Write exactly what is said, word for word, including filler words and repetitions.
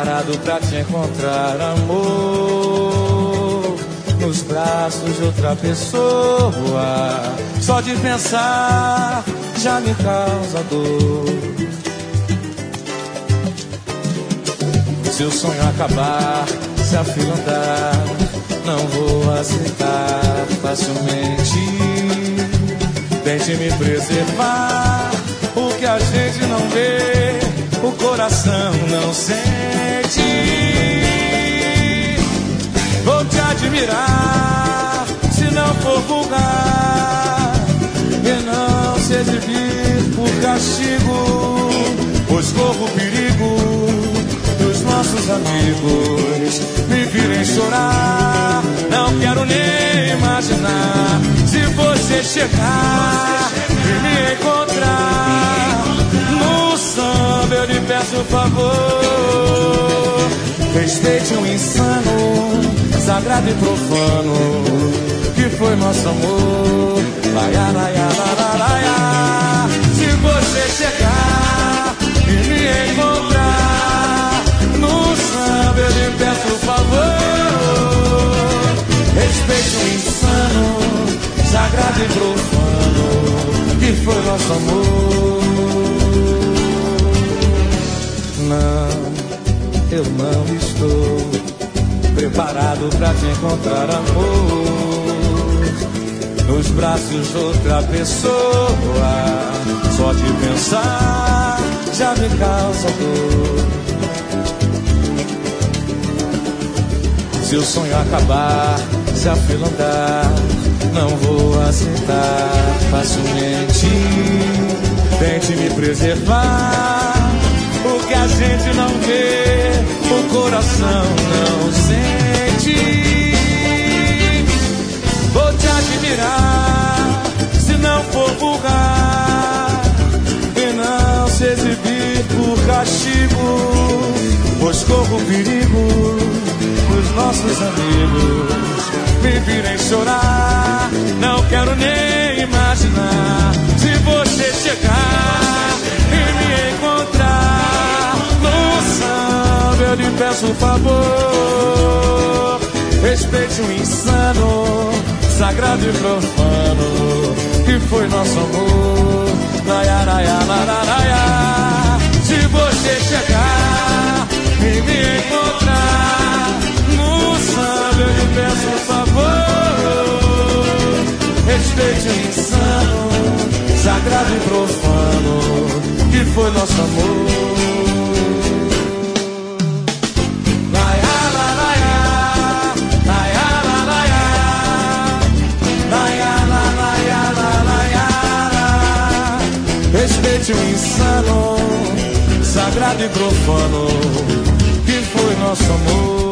preparado pra te encontrar, amor, nos braços de outra pessoa. Só de pensar já me causa dor. Se o sonho acabar, se a fila andar, não vou aceitar facilmente. Tente me preservar, o que a gente não vê, o coração não sente. Vou te admirar, se não for vulgar, e não se exibir por castigo, pois corro perigo dos nossos amigos me virem chorar. Não quero nem imaginar se você chegar e me encontrar no samba. Eu lhe peço favor, respeite um insano, sagrado e profano, que foi nosso amor. Laia, laia, laia, laia. Se você chegar e me encontrar no samba, eu lhe peço favor, respeite o insano, sagrado e profano, que foi nosso amor. Não, eu não estou preparado pra te encontrar, amor, nos braços de outra pessoa. Só de pensar já me causa dor. Se o sonho acabar, se a fila andar, não vou aceitar facilmente. Tente me preservar, o que a gente não vê, o coração não sente. Vou te admirar, se não for vulgar, e não se exibir por castigo, pois corro perigo os nossos amigos me virem chorar. Não quero nem imaginar se você chegar e me encontrar no samba. Eu lhe peço favor, respeite o insano, sagrado e profano, que foi nosso amor. Laia, laia, laia, laia. Se você chegar e me encontrar no samba, eu lhe peço favor, respeite o insano, sagrado e profano, que foi nosso amor. Laia, laia, laia, laia, laia, laia, laia, respeite o insano, sagrado e profano, que foi nosso amor.